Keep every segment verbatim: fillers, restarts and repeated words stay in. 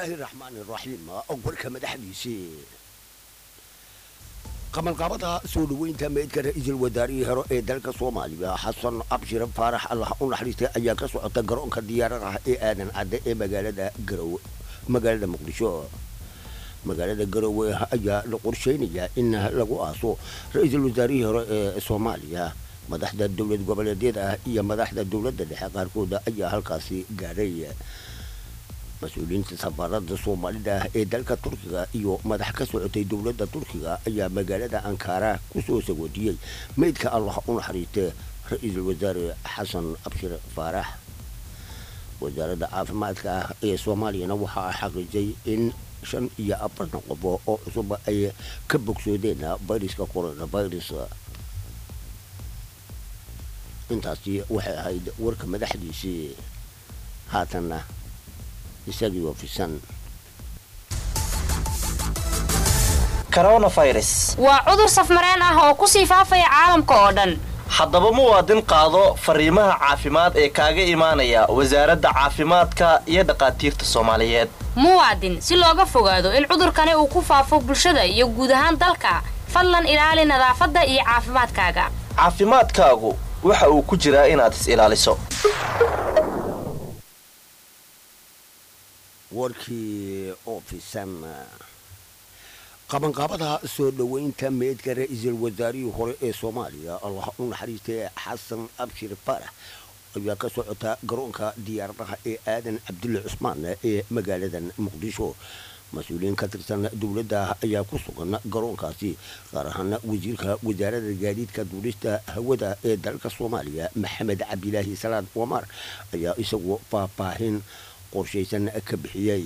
الله الرحمن الرحيم أول كما دحديسي قبل قبضها سودوين تميت كرئيس الوزاري هرو دالك الصومالي حسن أبشر فارح الله أن حريته أياك سوء تقرؤون كديارة إيه آدن عد إيه مقالة قرو مقالة مقدشو مقالة قرو أيا لقرشينية إنها لقو آسو رئيس الوزاري هرو الصومالي مدحدة الدولة قبل ديدا هي مدحدة الدولة اللي حقاركودا أيا هالكاسي قارية مسؤولين سفارات الصومالية ee dalka Turkiga iyo madax ka socotay dawladda Turkiga ayaa magaalada Ankara ku soo sagoodiyay meydka Allah u naxariistay ra'iisul wasaare Xasan Abshir Faarax wasaaradda caafimaadka ee Soomaaliya waxa ay xaqiijisay in shan iyo afartan qof oo cusub ay ka bogsoodeen fayraska coronavirus intaasi waxay ahayd warka madaxdiisii haatana isagii wafisan coronavirus waa cudur safmareen ah oo ku sii faafaya caalamka oo dhan haddaba muwaadin qaado fariimaha caafimaad ee kaaga imaanaya wasaaradda caafimaadka iyo dhaqaatiirta Soomaaliyeed muwaadin si looga fogaado in cudurkani uu ku faafo bulshada iyo guud ahaan dalka fadlan ilaali nadaafadda iyo caafimaadkaaga caafimaadkaagu waxa uu ku jiraa inaad is ilaaliso warkii ofisan qaban qabada soo dhaweynta meedka ra'iisul wasaarihii hore ee Soomaaliya Allah u naxariistay Xasan Abshir Faarax ayaa ka socota garoonka diyaaradaha ee Aadan Cabdulle Cusmaan ee magaalada Muqdisho مسؤولين كترسان دولة أيا كسوغنا قرون كاسي صارحنا وزيرها وزارة الجديد كدولستا هودا دالك الصومالية محمد عبد الله سلام ومر أيا يسوى باباهن قرشيسان كبحيي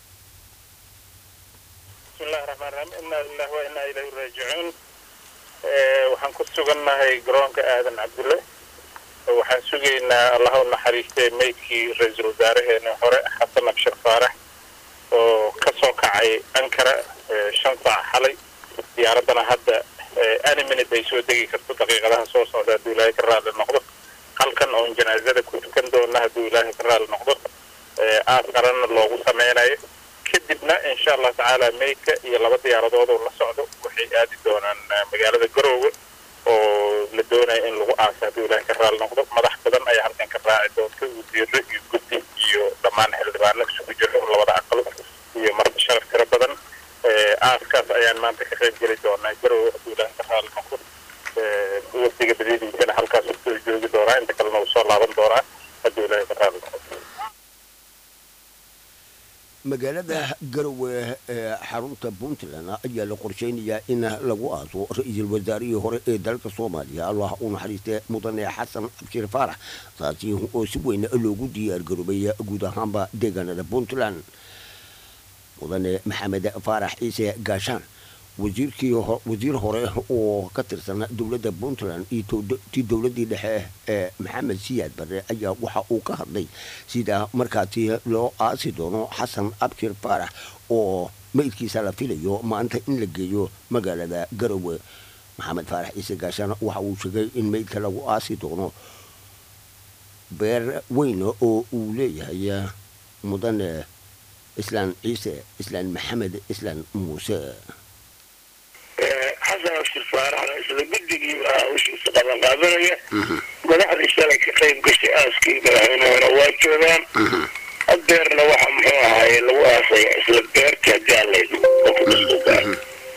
بسم الله الرحمن الرحيم إنا لله وإنا إليه راجعون وحن كسوغنا هي قرون كآدم عبد الله وحن سوغينا الله نحريسته ميكي رئيس الوزراء نحوري حسن أبشر فارح oo ka soo kacay Ankara shan saac xalay diyaaradana hadda ani minute ay soo degi karto daqiiqadaha soo socda Duulay Karaal noqdo halkan oo janaasada ku tukan doona Duulay Karaal noqdo aad qaran loogu sameeyay kadibna insha Allah taala meeyka iyo laba diyaaradood oo la socdo waxay aadi doonaan magaalada Garowe oo la doonay in lagu aaso Duulay Karaal noqdo madax badan ay halkan ka raaci doonto wasiirro iyo guddi iyo dhammaan xildhibaano isugu jira labada aqal iyo marti sharaf tira badan ee aaskaas ayaan maanta ka qayb gali doonaa Garowe Duulay Karaal noqdo ee waqtiga badidiisana halkaas uu joogi doonaa inta kalena uu soo laaban doonaa Duulay Karaal magaalada Garowe ee xarunta Puntland ayaa la qorsheynayaa in lagu aaso ra'iisul wasaarihii hore ee dalka Soomaaliya Allah u naxariistay mudane Xasan Abshir Faarax taasi oo si weyn loogu diyaar garoobay guud ahaanba deegaanada Puntland mudane Maxamed Faarax Ciise Gaashaan wasiirkii wasiir hore oo ka tirsan dawladda Puntland iyo dawladda dhexe ee Maxamed Siyaad Barre ayaa waxa uu ka hadlay sida markaasi loo aasi doono Xasan Abshir Faarax oo meydkiisa la filayo maanta in la geeyo magaalada Garowe Maxamed Faarax Ciise Gaashaan waxa uu sheegay in meydka lagu aasi doono beer weyn oo uu leeyahay mudane إسلام عيسى إسلام محمد إسلام موسى حسن أبشر فارح إسلام بدي وش استقبل قابلية ولا أحد يشتغل كقيم قشة أسكي هنا ونوات كذا الدير لو حمحوها هاي لو أصي إسلام دير كجال لي وفق السودان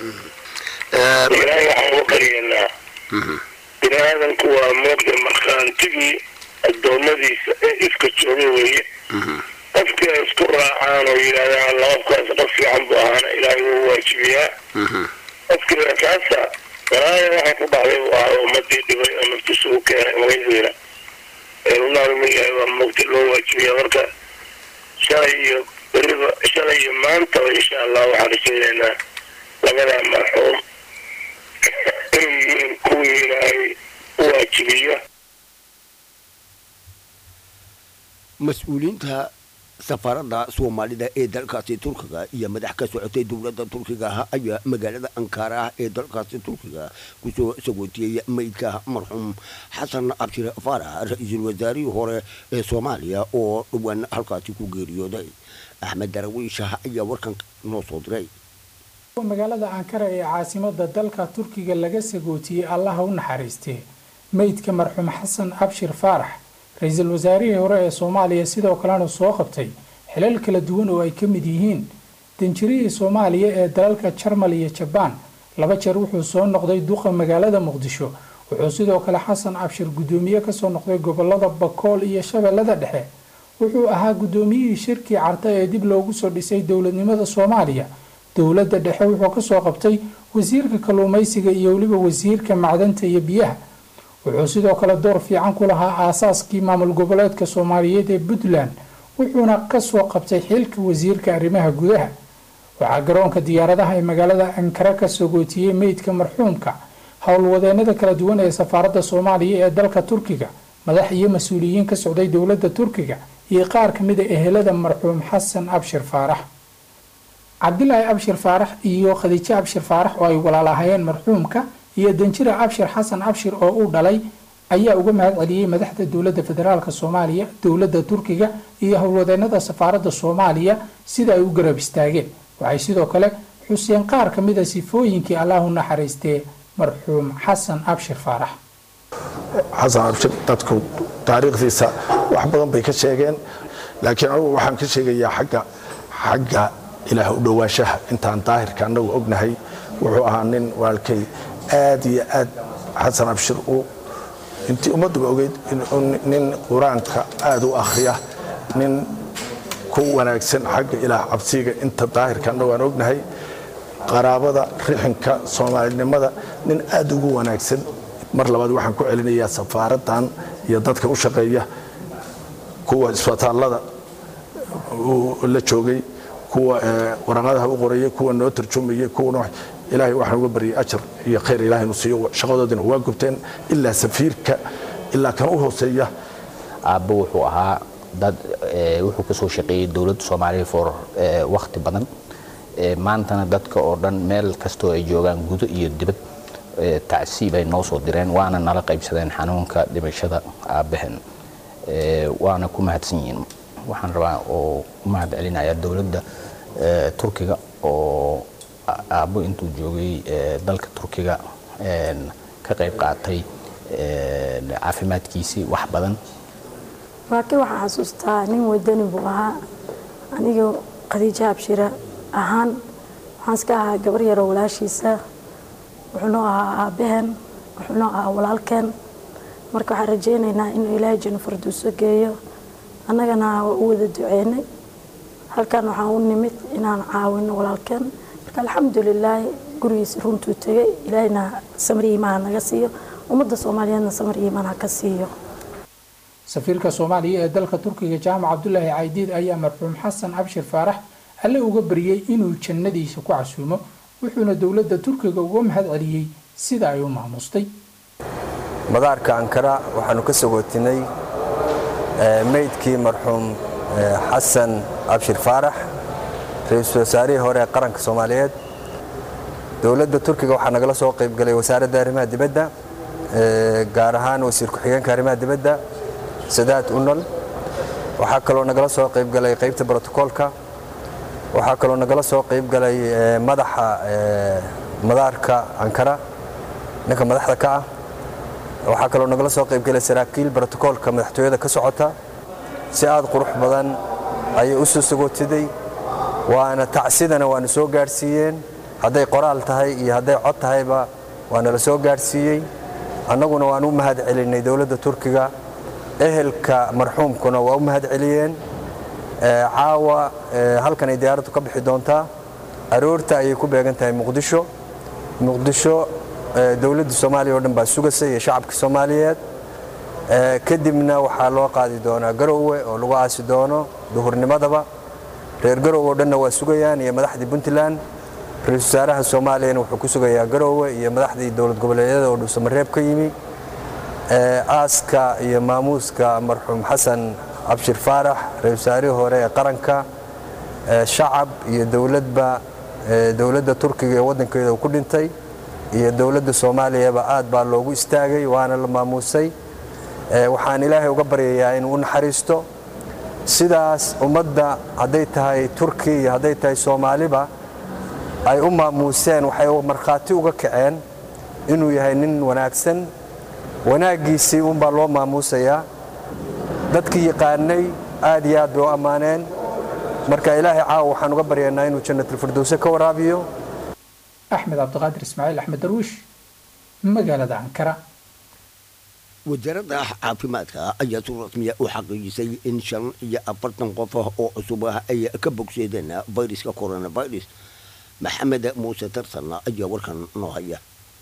إلهي وحمو قرينا إلى هذا الكوى موقع مخان تجي الدولة دي إسكتشوني qofka isku raacaan oo yiraahdaan labkaas qof fiican buu ahaan ilaahay uu waajibiyaa qofka kaasa ilaahay waxa ku dhacay waa ummadii dhibay oo naftiisu u keenay waydiina ee ulaarumiya waa mugti loo waajibiyaa marka shalay iyo beriba shalay iyo maanta insha Allah waxaan rajaynaynaa labada marxuum in kuwii ilaahay u waajibiya مسؤولينها سفارة سوماليدا ee dalkaasi Turkiga iyo madax ka socotay dawladda Turkiga ayaa magaalada Ankara ee dalkaasi Turkiga ku soo sagootiyay meydka marxuum Xasan Abshir Faarax ra'iisul wasaarihii hore ee Soomaaliya oo dhawaan halkaasi ku geeriyooday axmed darawiisha ayaa warkan noo soo diray magaalada Ankara ee caasimadda dalka Turkiga laga sagootiyay Allah u naxariistay meydka marxuum Xasan Abshir Faarax ra'iisul wasaarihii hore ee Soomaaliya sidoo kalena soo qabtay xilal kala duwan oo ay ka mid yihiin danjirihii Soomaaliya ee dalalka Jarmal iyo Jabaan laba jeer wuxuu soo noqday duqa magaalada Muqdisho wuxuu sidoo kale Xasan Abshir gudoomiye ka soo noqday gobolada Bakool iyo Shabeellada Dhexe wuxuu ahaa gudoomiyihii shirkii carta ee dib loogu soo dhisay dawladnimada Soomaaliya dawladda dhexe wuxuu ka soo qabtay wasiirka kalluumaysiga iyo waliba wasiirka macdanta iyo biyaha wuxuu sidoo kale door fiican ku lahaa aasaaskii maamul goboleedka Soomaaliyeed ee Puntland wuxuuna ka soo qabtay xilka wasiirka arrimaha gudaha waxa garoonka diyaaradaha ee magaalada Ankara ka soo gootiyay meydka marxuumka howlwadeenada kala duwan ee safaaradda Soomaaliya ee dalka Turkiga madax iyo mas'uuliyiin ka socday dawladda Turkiga iyo qaar ka mid ah ehelada marxuum Xasan Abshir Faarax Cabdullaahi Abshir Faarax iyo Khadiija Abshir Faarax oo ay walaalahayeen marxuumka iyo danjira Abshir Xasan Abshir oo uu dhalay ayaa uga mahad celiyay madaxda dawladda federaalka Soomaaliya dawladda Turkiga iyo howlwadeenada safaaradda Soomaaliya sida ay u garab istaageen waxay sidoo kale xuseen qaar ka mid ah sifooyinkii Allah u naxariistay marxuum Xasan Abshir Faarax Xasan Abshir dadku taariikhdiisa wax badan bay ka sheegeen laakiin anigu waxaan ka sheegayaa xagga xagga ilaah u dhawaashaha intaan daahirka anagu ognahay wuxuu ahaa nin walkay aad iyo aad Xasan Abshir uu intii ummaddu ogeyd nin quraanka aad u akhriya nin ku wanaagsan xagga ilaah cabsiga inta daahirka anagu aan ognahay qaraabada rixinka Soomaalinimada nin aad ugu wanaagsan mar labaad waxaan ku celinayaa safaaradan iyo dadka u shaqeeya kuwa isbitaalada la joogay kuwa waraqadaha u qorayay kuwa noo tarjumayay kuwa ilaahay waxaan uga bariyay ajar iyo khayr ilaahay nu siiyo shaqadoodina waa gubteen ilaa safiirka ilaa kan u hooseeya aabbo wuxuu ahaa dad wuxuu ka soo shaqeeyay dawladda Soomaaliya for waqti badan maantana dadka oo dhan meel kasto ay joogaan gudo iyo dibad tacsiib ay noo soo direen waana nala qaybsadeen xanuunka dhimashada aabahan waana ku mahadsan yihiin waxaan rabaa oo u mahad celinayaa dawladda Turkiga oo aabbo intuu joogay dalka Turkiga ka qayb qaatay caafimaadkiisii wax badan waakii waxaan xasuustaa nin wadani buu ahaa aniga Khadiija Abshir ahaan waxaan iska ahaa gabar yar oo walaashiisa wuxuu ahaa aabahan wuxuu ahaa walaalkeen marka waxaan rajaynaynaa in Ilaahay janno farduuso geeyo annagana u wada duceynay halkan waxaan u nimid inaan caawino walaalkeen marka alxamdulillaah gurigiisa runtuu tagay Ilaahayna samir iimaan naga siiyo ummadda Soomaaliyeedna samir iimaan ha ka siiyo safiirka Soomaaliya ee dalka Turkiga Jaamac Cabdullaahi Caydiid ayaa marxuum Xasan Abshir Faarax alle uga bariyay inuu jannadiisa ku casuumo wuxuuna dawladda Turkiga uga mahad celiyay sida ay u maamustay madaarka Ankara waxaanu ka sagootinay meydkii marxuum Xasan Abshir Faarax ra'iisul wasaarihii hore ee qaranka Soomaaliyeed dawladda Turkiga waxaa nagala soo qayb galay wasaaradda arrimaha dibadda gaar ahaan wasiir ku-xigeenka arrimaha dibadda Sadaad Unal waxaa kaloo nagala soo qayb galay qaybta protokolka waxaa kaloo nagala soo qayb galay madaxa madaarka Ankara ninka madaxda ka ah waxaa kaloo nagala soo qayb galay saraakiil protokolka madaxtooyada ka socota si aad qurux badan ayay u soo sagootiday waana tacsidana waana soo gaarsiiyeen hadday qoraal tahay iyo hadday cod tahayba waana la soo gaarsiiyey annaguna waan u mahad celinay dawladda Turkiga ehelka marxuumkuna waa u mahad celiyeen caawa halkan ay diyaaraddu ka bixi doontaa aroorta ayay ku beegan tahay Muqdisho Muqdisho dawladda Soomaaliya oo dhan baa sugasay iyo shacabka Soomaaliyeed kadibna waxaa loo qaadi doonaa Garowe oo lagu aasi doono duhurnimadaba reer Garowe oo dhanna waa sugayaan iyo madaxda Puntland ra'iisul wasaaraha Soomaaliya wuxuu ku sugayaa Garowe iyo madaxda dawlad goboleedyada oo dhuuso mareeb ka yimi aaska iyo maamuuska marxuum Xasan Abshir Faarax ra'iisul wasaarihii hore ee qaranka shacab iyo dawladba dawladda Turkiga ee wadankeeda ku dhintay iyo dawladda Soomaaliya aad baa loogu istaagay waana la maamuusay waxaan Ilaahay uga baryayaa inuu naxariisto sidaas ummadda hadday tahay turki iyo hadday tahay soomaaliba ay u maamuuseen waxay markhaati uga kaceen inuu yahay nin wanaagsan wanaaggiisii unbaa loo maamuusayaa dadkii yaqaanay aad iyo aad bay u ammaaneen marka ilaahay caawa waxaan uga baryaynaa inuu jannatul-firdowse ka waraabiyo. axmed cabdiqaadir ismaaciil axmed darwiish magaalada ankara. wasaaradda caafimaadka ayaa si rasmiya u xaqiijisay in shan iyo afartan qof oo cusub ah ay ka bogseedeen fayraska coronavirus. maxamed muuse tarsan ayaa warkan noo haya.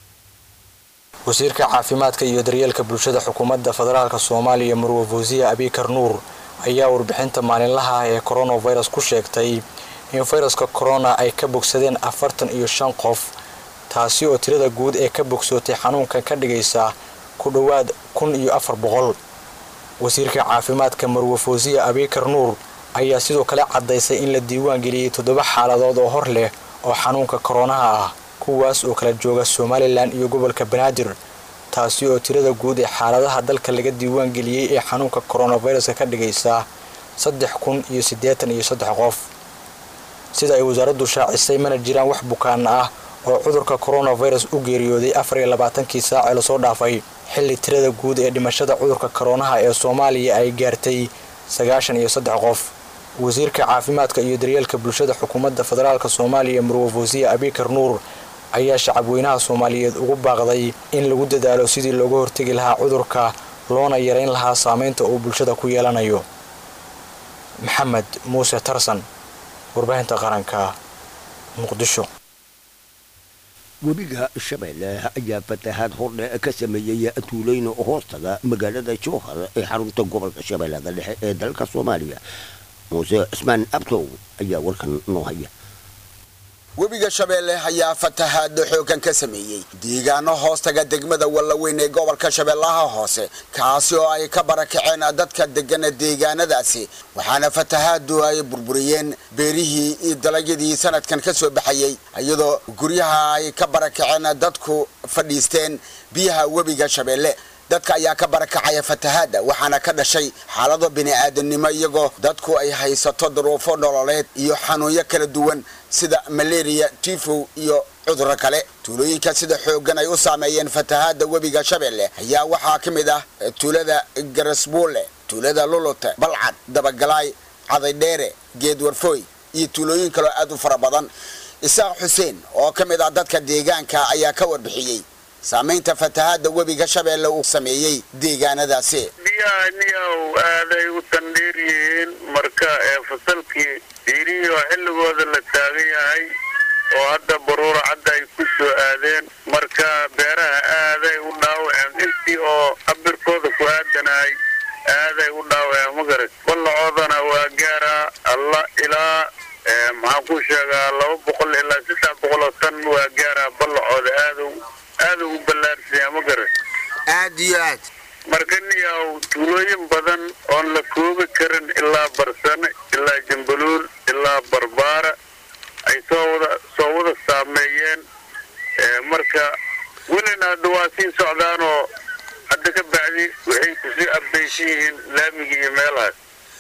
wasiirka caafimaadka iyo daryeelka bulshada xukuumadda federaalka Soomaaliya Marwo Fawziya Abikar Nuur ayaa warbixinta maalinlaha ah ee coronavirus ku sheegtay in fayraska corona ay ka bogsadeen afartan iyo shan qof, taasi oo tirada guud ee ka bogsootay xanuunkan ka dhigaysa ku dhawaad kun iyo afar boqol. wasiirka caafimaadka Marwo Fawziya Abikar Nuur ayaa sidoo kale cadaysay in la diiwaan geliyay toddoba xaaladood oo hor leh oo xanuunka coronaha ah, kuwaas oo kala jooga Somaliland iyo gobolka Banaadir, taasi oo tirada guud ee xaaladaha dalka laga diiwaan geliyay ee xanuunka coronavirus ka dhigaysa saddex kun iyo siddeetan iyo saddex qof. sida ay wasaaraddu shaacisay mana jiraan wax bukaan ah oo cudurka coronavirus u geeriyooday afar iyo labaatan-kii saac ee la soo dhaafay, xilli tirada guud ee dhimashada cudurka coronaha ee Soomaaliya ay gaartay sagaashan iyo saddex qof. wasiirka caafimaadka iyo daryeelka bulshada xukuumadda federaalka Soomaaliya Marwo Fawziya Abikar Nuur ayaa shacabweynaha Soomaaliyeed ugu baaqday in lagu dadaalo sidii looga hortagi lahaa cudurka loona yareyn lahaa saameynta uu bulshada ku yeelanayo. maxamed muuse tarsan, warbaahinta qaranka, Muqdisho. webiga Shabeelle ayaa fatahaad hordhe ka sameeyay tuulooyin hoostaga magaalada Jowhar ee xarunta gobolka Shabeellaha Dhexe ee dalka Soomaaliya. muuse Ismaan Abtow ayaa warkan noo haya. webiga Shabeelle ayaa fatahaad xooggan ka sameeyay deegaano hoostaga degmada Wallaweyn ee gobolka Shabeellaha Hoose, kaasi oo ay ka barakaceen dadka degan deegaanadaasi, waxaana fatahaadu ay burburiyeen beerihii iyo dalagyadii sanadkan ka soo baxayay, iyadoo guryaha ay ka barakaceen dadku fadhiisteen biyaha webiga Shabeelle. dadka ayaa ka barakacaya fatahaada waxaana ka dhashay xaalado bini'aadanimo, iyagoo dadku ay haysato duruufo nololeed iyo xanuunyo kala duwan sida malaria, tifo iyo cudurro kale. tuulooyinka sida xooggan ay u saameeyeen fatahaada webiga Shabeelle ayaa waxaa ka mid ah tuulada Garasbuule, tuulada Lolote, Balcad, Dabagalaay, Cadaydheere, Geedwarfooy iyo tuulooyin kale aad u fara badan. Isaaq Xuseen oo ka mid ah dadka deegaanka ayaa ka warbixiyay saamaynta fatahaada webiga Shabeelle uu sameeyay deegaanadaasi. biyaaniyow aaday u tandheeriyeen marka ee fasalkii diiriyo xilligooda la taagan yahay oo hadda baruura cadda ay ku soo aadeen, marka beeraha aaday u dhaawaceen intii oo abirkooda ku aadanaay aaday u dhaawaceen magarad. ballacoodana waa gaaraa alla ilaa maxaan ku sheegaa laba boqol ilaa saddex boqol oo tan waa gaaraa ballacooda aadow aad ugu ballaarsiyaa magarad. aad iyo aad marka niyow tuulooyin badan oon la koobi karin ilaa Barsane ilaa Jambaluul ilaa Barbaara ay soo wada soo wada saameeyeen. marka welina hadda waa sii socdaan oo hadda ka bacdi waxay kusii abbaysan yihiin laamiga iyo meelahaas.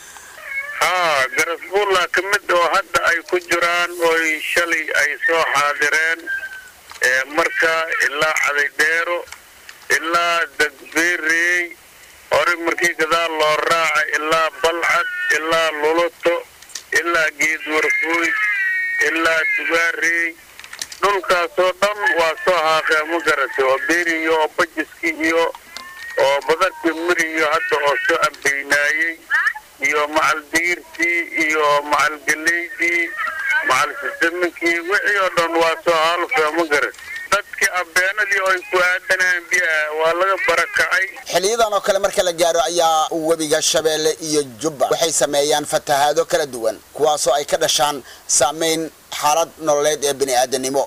haa Garasbuula ka mid oo hadda ay ku jiraan oo shalay ay soo xaadireen, marka ilaa Cadaydheero ilaa Dagbeerey hore markii gadaal loo raaca ilaa Balcad ilaa Loloto ilaa Geedwarfooy ilaa Tugaarey, dhulkaasoo dhan waa soo haaqeen magarata oo beeri iyo oo bajiski iyo oo badarkii miri iyo hadda oo soo ambeynaayey iyo macal digirtii iyo macal galeydii macal sistaminkii wixii oo dhan waa soo haalfeen magarata. dadkii abeenadii ay ku aadanayeen biyaha waa laga barakacay. xiliyadan oo kale marka la gaaro ayaa webiga Shabeelle iyo Jubba waxay sameeyaan fatahaado kala duwan, kuwaasoo ay ka dhashaan saameyn xaalad nololeed ee bini'aadanimo.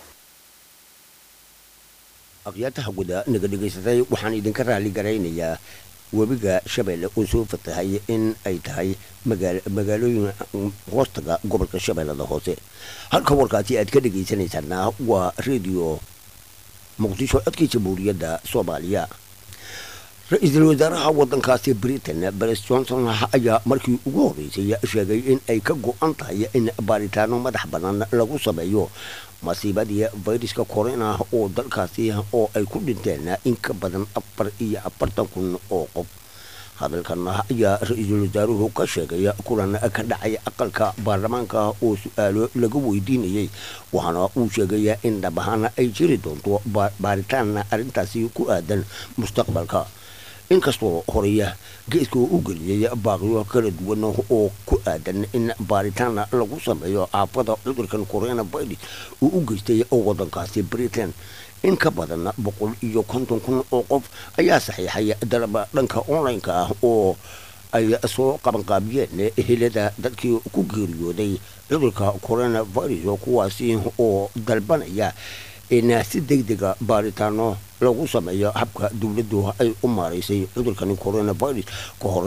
aqyaataha guda naga dhigaysatay waxaan idinka raali garaynayaa webiga Shabeelle oo soo fatahay in ay tahay magaalooyin hoostaga gobolka Shabeellaha Hoose. halka warkaasi aad ka dhagaysanaysaan waa radio Muqdisho codka Jamhuuriyadda Soomaaliya. ra-iisul wasaaraha waddankaasi britain boris johnson ayaa markii ugu horreysay sheegay in ay ka go-an tahay in baaritaano madax bannaan lagu sameeyo masiibadii fayraska corona oo dalkaasi oo ay ku dhinteen in ka badan afar iyo afartan kun oo qof hadalkan ayaa ra-iisul wasaaruhu ka sheegay kulan ka dhacay aqalka baarlamaanka oo su-aalo laga weydiinayay waxaana uu sheegay in dhab ahaan ay jiri doonto baaritaan arrintaasi ku aadan mustaqbalka inkastoo horeya geeska u geliyay baaqyo kala duwan oo ku aadan in baaritaan lagu sameeyo aafada cudurkan coronavirus uu u geystay waddankaasi britain in ka badan boqol iyo konton kun oo qof ayaa saxiixay dalaba dhanka online-ka ah oo ay soo qabanqaabiyeen ehelada dadkii ku geeriyooday cudurka coronavirus kuwaasi oo dalbanaya in si degdega baaritaano lagu sameeyo habka dowladdu ay u maaraysay cudurkan coronavirus ka hor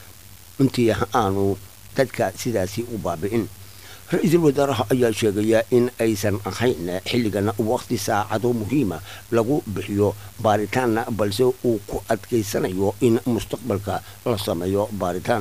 intii aanu dadka sidaasi u baabi'in ra-iisul wasaaraha ayaa sheegaya in aysan ahayn xilligan waqti saacado muhiima lagu bixiyo baaritaan balse uu ku adkaysanayo in mustaqbalka la sameeyo baaritaan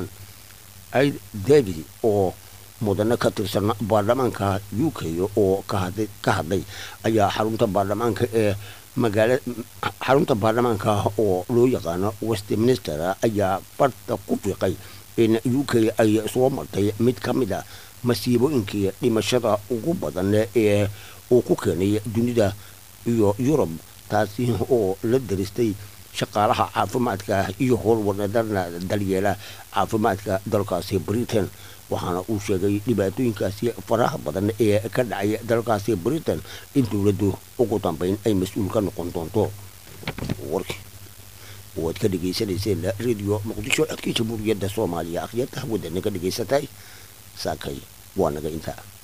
aid david oo mudane ka tirsan baarlamaanka u k oo ka hadlay ayaa xarunta baarlamaanka ee magaala xarunta baarlamaanka oo loo yaqaano westminster ayaa barta ku fiiqay in u k ay soo martay mid ka mid a masiibooyinkii dhimashada ugu badan ee uu ku keenay dunida iyo yurub taasi oo la daristay shaqaalaha caafimaadka iyo howlwadana daryeela caafimaadka dalkaasi britain waxaana uu sheegay dhibaatooyinkaasi faraha badan ee ka dhacay dalkaasi britain in dowladdu ugu dambeyn ay mas-uul ka noqon doonto warkii waad ka dhegaysanayseen radio muqdisho codkii jamhuuriyadda soomaaliya akhyarta wadana ka dhegaysatay saakay waa naga intaa